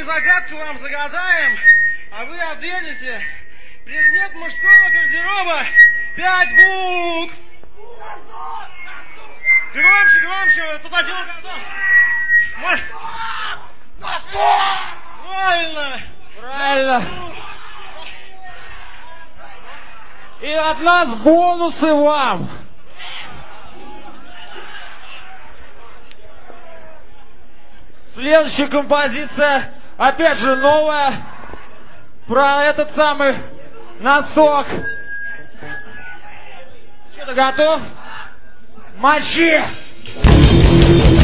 мы загадку вам загадаем, а вы ответите. Предмет мужского гардероба. 5 букв. Громче, громче. Тут один угадал. Правильно. Правильно. И от нас бонусы вам. Следующая композиция, опять же, новая, про этот самый носок. Что, ты готов? Мочи!